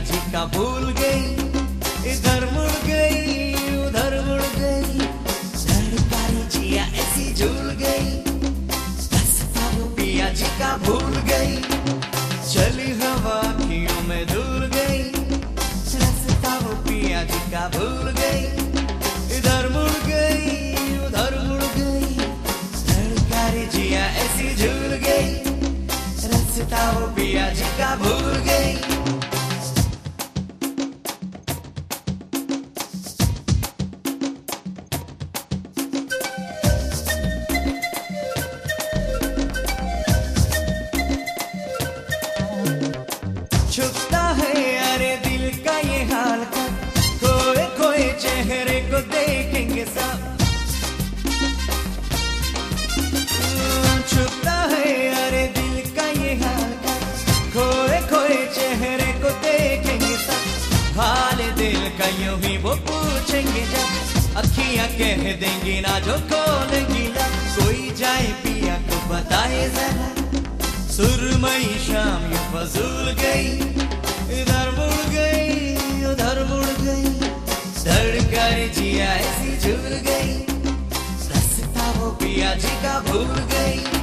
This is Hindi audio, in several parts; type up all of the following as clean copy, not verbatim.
जी का भूल गई, इधर मुड़ गई उधर मुड़ गई, सरकारी जिया ऐसी झूल गई, रास्ता वो पिया जी का भूल गई, चली हवा आँखियों में धुल गई, रास्ता वो पिया जी का भूल गई, इधर मुड़ गई उधर मुड़ गई, सरकारी जिया ऐसी झूल गई, रास्ता वो पिया जी का भूल गई। छुपता है अरे दिल का ये हाल का, खोए खोए चेहरे को देखेंगे सब, छुपता है अरे दिल का ये हाल का, खोए खोए चेहरे को देखेंगे सब, हाल दिल का यूं ही वो पूछेंगे जब, अखियां कह देंगी ना जो खोलेंगी ना, कोई जाए पिया को बताए जरा, सुरमई शाम यूं फजूल गई, इधर मुड़ गई उधर मुड़ गई, धड़कर जिया ऐसी झूल गई, रास्ता वो पिया जी का भूल गई।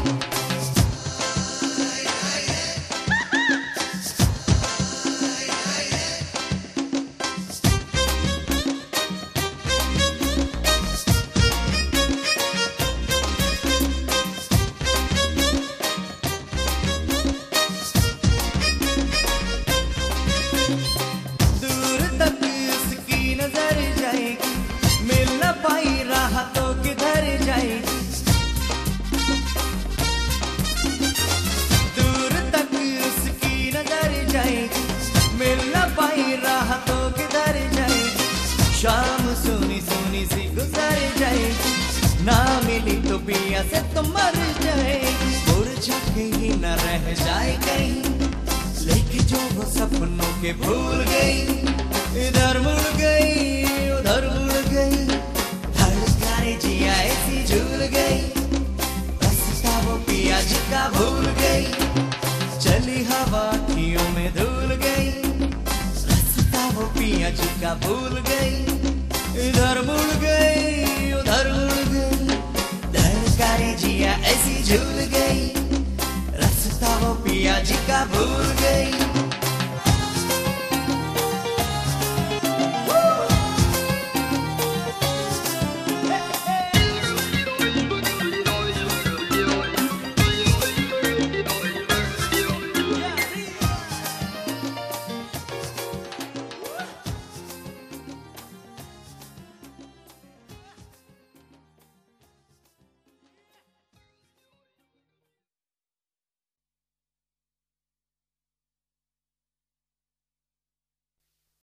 शाम सुनी सुनी सी गुजर जाएगी, ना मिली तो पिया से तो मर जाएगी, मुरझा के ही न रह जाए कहीं, लेके जो वो सपनों के भूल गई, इधर मुड़ गई उधर मुड़ गई, धड़काए जिया ऐसी झूल गई, रास्ता वो पिया जी का भूल गई, चली हवा आँखियों में धुल गई, रास्ता वो पिया जी का भूल गई, इधर मुड़ गई उधर मुड़ गई, धड़काए जिया ऐसी झूल गई, रास्ता वो पिया जी का भूल गई।